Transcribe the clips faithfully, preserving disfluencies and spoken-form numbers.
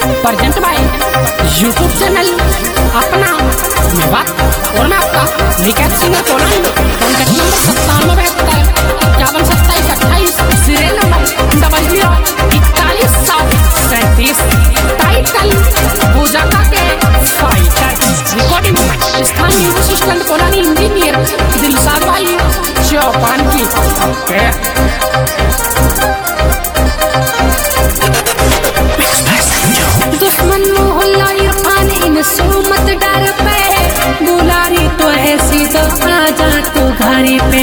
Present by YouTube channel अपना मैं बात और मैं आपका विकेट सिंगर कोलानी। कॉन्टैक्ट नंबर सत्तानवे बहत्तर इक्यावन सत्ताईस अट्ठाईस सीरियल नंबर डबल जीरो इकतालीस सात सैंतीस। टाइटल पूजा का के फाइटर। रिकॉर्डिंग स्थान music assistant Kolani engineer Dilshad भाई चौपान की। ओके दुश्मन मोहल्ला इरफान इन सोमत डर पे बुलारी तो ऐसी तो आजा तू घर पे।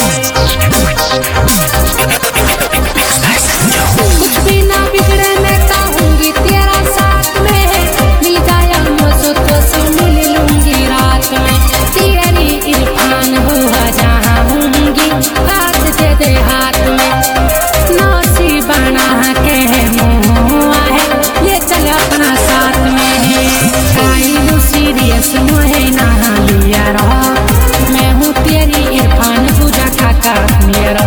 कुछ भी ना बिगड़े मैं कहूँगी तेरा साथ में, मिल जाया मुझे तो सो मिल लूंगी रात में। तेरी इरफान हुआ जहाँ होंगी हाथ दे दे हाथ में। नौसी बना के मुँह आए ये चल अपना साथ में। आई सीरियस मुझे नहा लिया रहा, मैं हूँ तेरी इरफान पूजा काका मेरा।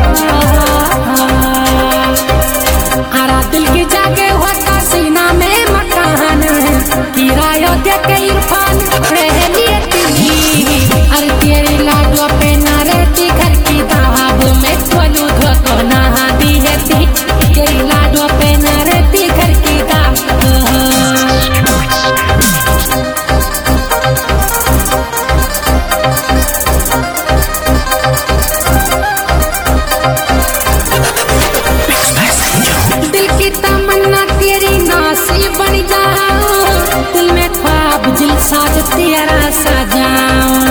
हरा दिल की जाके होता सीना में मकान किराया दे के इरफान रह लिए तिली। अरे तेरी लाडो पे ना रहती घर की दाब में खोलू धो तो नहा दी है थी। तेरी लाडो पे ना रहती घर की दाब। दिल की तमन्ना तेरी नासी बन जाओ, दिल में ख्वाब दिल साज तेरा सजाओ।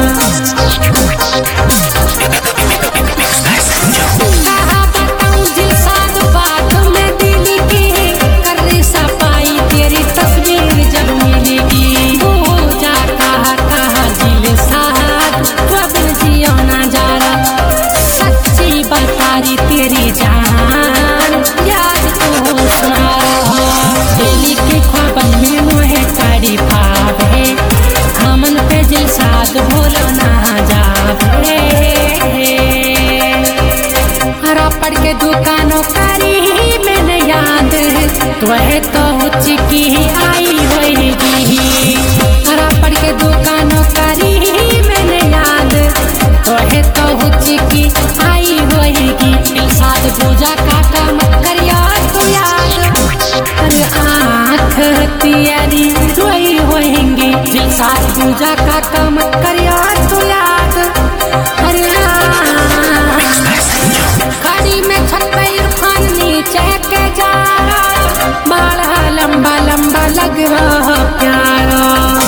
कहा बताऊं दिल साज बात में दिल की, कर रही सफाई तेरी तस्वीर जब मिलेगी। भूल जा कहा कहा दिल साज वो दिल जियो ना जा रहा। सच्ची बता रही तेरी जान याद तू सुना दिल्ली के ख्वाबन में मुझे साड़ी भाव है। हमन पे दिल साथ भूलो ना जावे। हरा पड़ के दुकानों करी मैंने याद तो है तो चिकी आई होएगी। हरा पड़ के दुकानों करी मैंने याद तो है तो चिकी आई होएगी। दिल साथ पूजा काका मत करिया तू याद। अरे आँख तियारी रोई होएंगी। दिल साथ पूजा काका मत करिया तू याद। अरे गाड़ी में छत पे इरफान नीचे के जा रहा, बाल लंबा लंबा लग रहा प्यारा।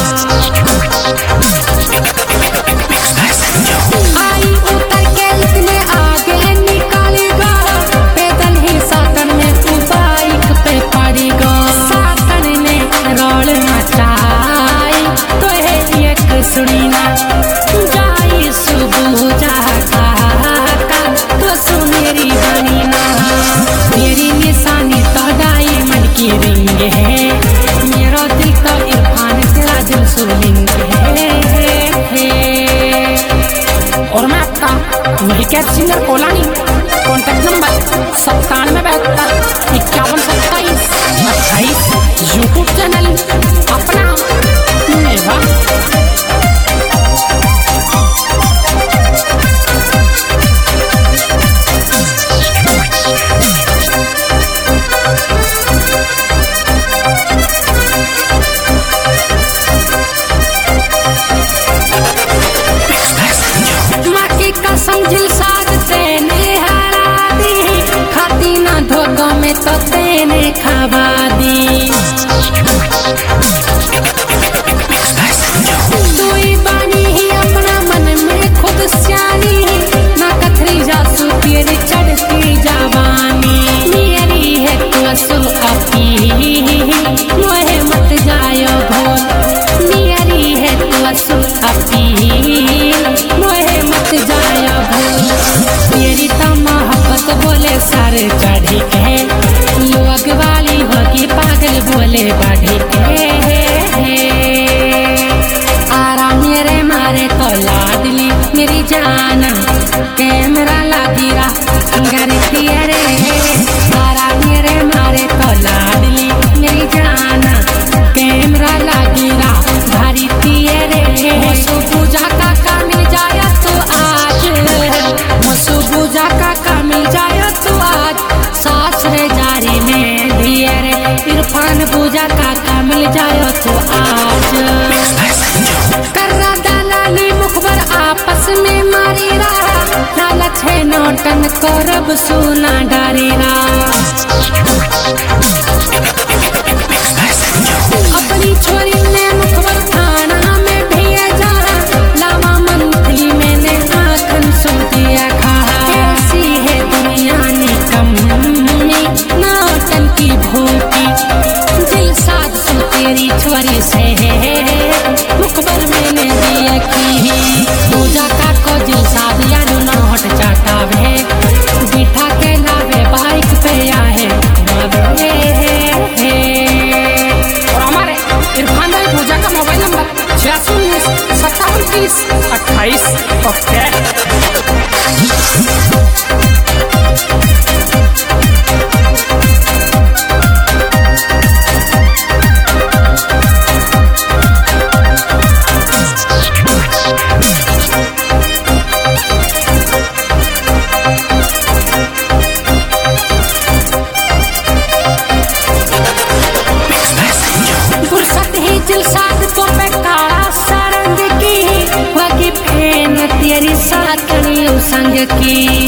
आई उतर के इतने आगे निकालेगा, पैदल ही साकन में तू बाइक पे पड़ेगा। साकन ने रोल मचाई तो है एक सुनीना जाई सुबह जागा तो सुनेरी बनी ना। तेरी निशानी तो डायमंड की रिंग है, मेरा दिल तो इरफान तेरा दिल सुलिंग है। और मैं आपका विकेट सिंगर कोलानी। कॉन्टैक्ट नंबर सत्तानवे बहत्तर इक्यावन सत्ताईस अट्ठाईस। यूट्यूब चैनल अपना मेवा। माँ की कसम दिल साथ तेने हरा दी, खाती ना धोखा में तो तेने खवा दी। तू ही बानी ही अपना मन में खुद स्यानी, ना कथरी जासू तेरी चढ़ती जवानी। मेरी है तू असुल अपी मोहे मत जायो भूल। मेरी है तू असुल अपी मोहे मत जाया भूल। तेरी तो मोहब्बत बोले सर चढ़ी के, लोग वाली होगी पागल बोले बढ़ी के। आरा मेरे मारे तो लाडली मेरी जान कैमरा लागी रा घर तेरे। आरा मेरे मारे तो लाडली मेरी जान पूजा काका मिल जाए तो आज कर्रा दलाली मुखबर आपस में मारेरा लालच है नौटन करब सोना डरेरा अपनी छोरी ने मुखबर थाना में भेजा लावा मंथली मैंने आखन सो दिया कहा कैसी है दुनिया निकम्मी नौटन की भूखी दिल साथ सो तेरी छोरी से मुखबर मैंने दिया की पूजा का को दिल साथ यार न हट जाता है बिठा के लावे बाइक पे आए और हमारे इरफान भाई पूजा का मोबाइल नंबर छियासी उन्नीस सत्तावन तीस अट्ठाईस ओके दिलसाद तो पे काला सरंग की वगी फेन तेरी साथनी संग की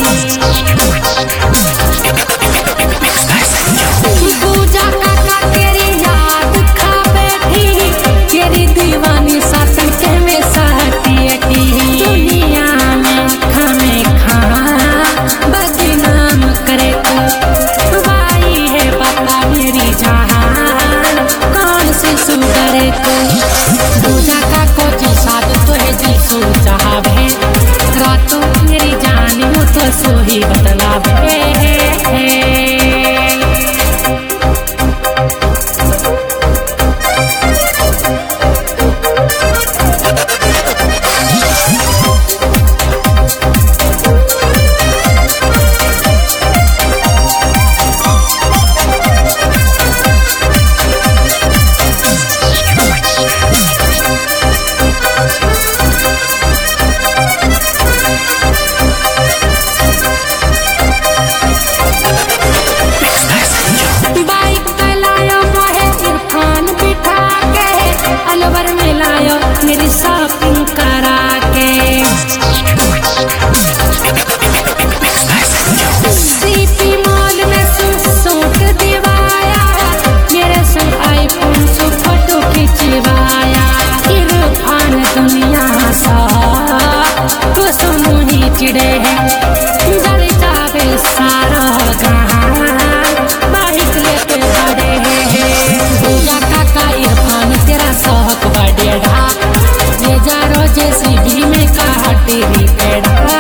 पूजा काका तेरी याद खा बैठी तेरी दीवानी साथन के में सहती की दुनिया में खामे खा बदनाम करे तो भाई है पता मेरी जहान कौन सी सुंदर तो पूजा का को जी साथ तो है जी सो चाहब है रातों मेरी जान वो तो सो ही बदलाव है मेरी शॉपिंग करा के सीपी मॉल में सूट दिवाया मेरे संग आईफोन से फोटो खिंचवाया इरफान दुनिया सा तो समूही चिड़े है जल जावे सारा बाइक लेके बड़े हैं पूजा काका इरफान तेरा शौक बढ़ेगा जा रोजे सीढ़ी में कहा तेरी पेड़ा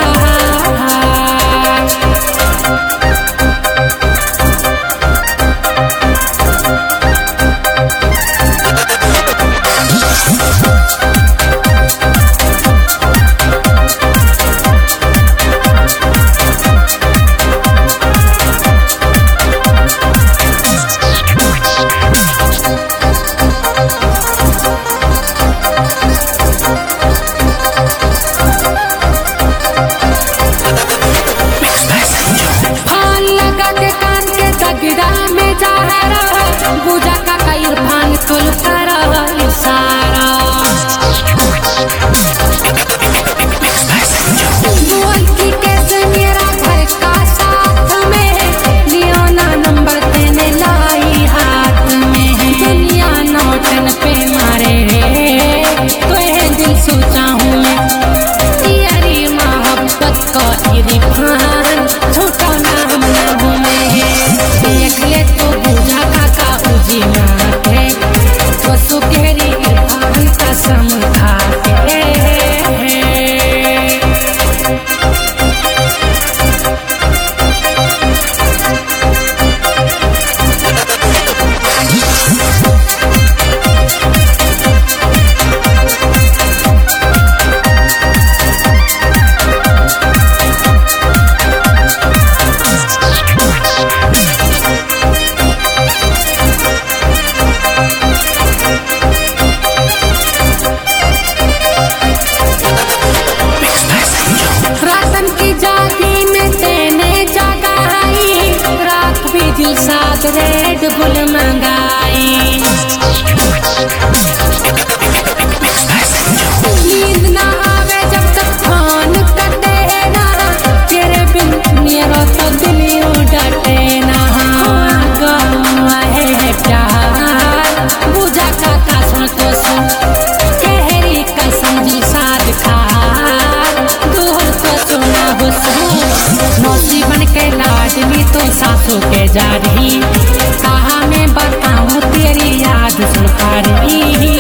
सवारी।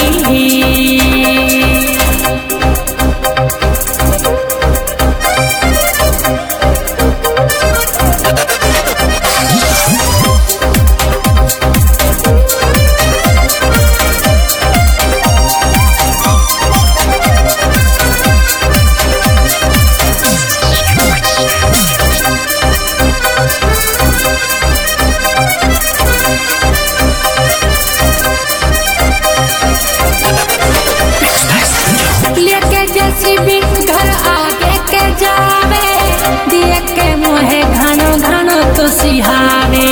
घर आगे के जावे दिए के मोहे घनो घनो तो सिहावे।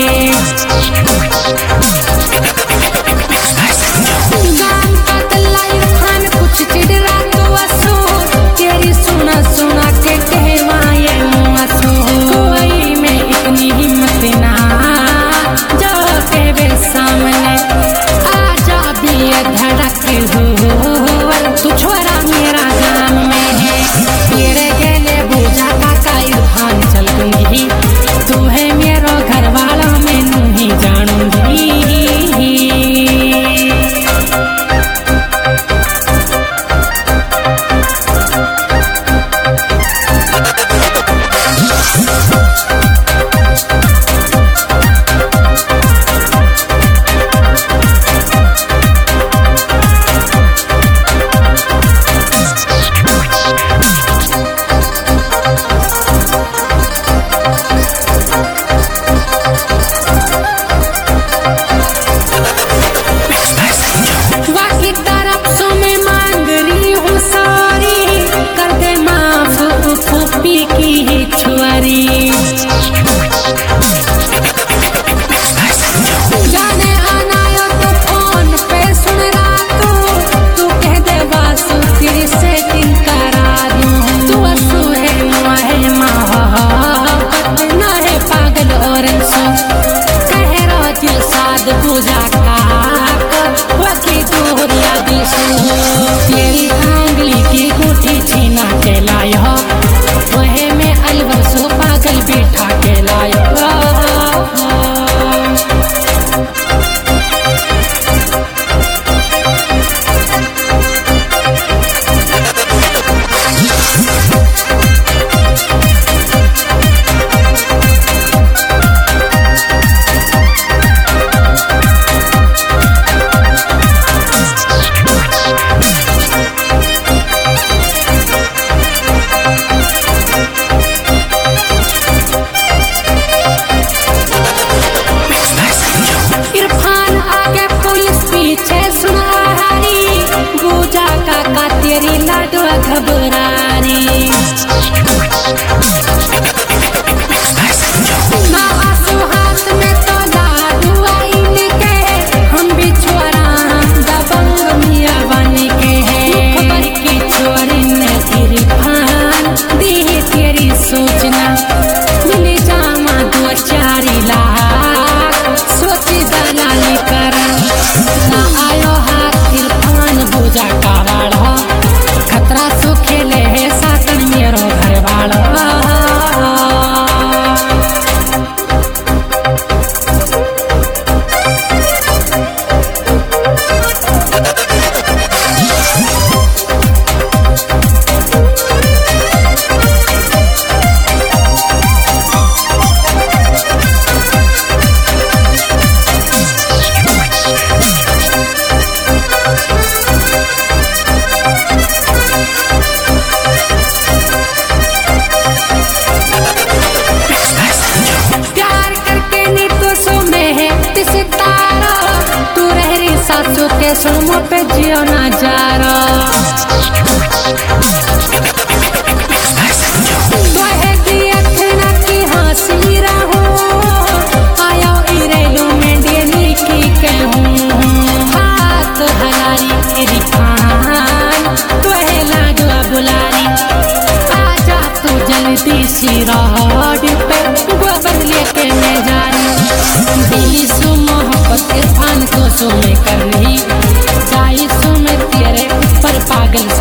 गान बदलाई खान कुछ चिड़रा तो असो तेरी सुना सुना के कहवाए मुआसो। कोई में इतनी हिम्मत ना जो तेरे सामने आ जा भी धड़क हो तू छोरा मेरा गाम में है। तेरे गेले बूझा का इरफान चल दूंगी तू है मेरा घर वाला मैं नहीं जानूंगी। जाने आना यो तो फोन पे सुन रहा तू तू कह दे बासु तेरी सेटिंग करा दूं। तू असु है मुआहे मोहब्बत ना है पागल और सो कह रो दिल साध पूजा का वकी दूर याद सो। तेरी आंगली की गुठी छीना के लायो वहे में अलवर सो पागल बैठा के लायो। इरफान आगे पुलिस पीछे सुनारी बूझा काका तेरी लाडो घबरारी। ना आंसू हाथ में तो लाडू आइन के हम भी छोरा दबंग मिया बन के है। खबर की छोरी ने इरफान दी तेरी सूचना मिली जामा दो चारी लाख सोची दलाली कर ना आयो हाथ इरफान बूझा का वाला खतरा सो खेले है साथन मेरो घर वाला। सासू के सुनो पे जियो ना जारा तो है कि अखना की हंसी रहो आयो इरेलो में डेली की कहूँ हाथ हलाई इरफान तो है लागवा बुलारी आजा तू जल्दी सी रोड पे गोबर लेके मैं जा रही सु मोहब्बत इरफान को सुने करनी चाहिए सुन तेरे ऊपर पागल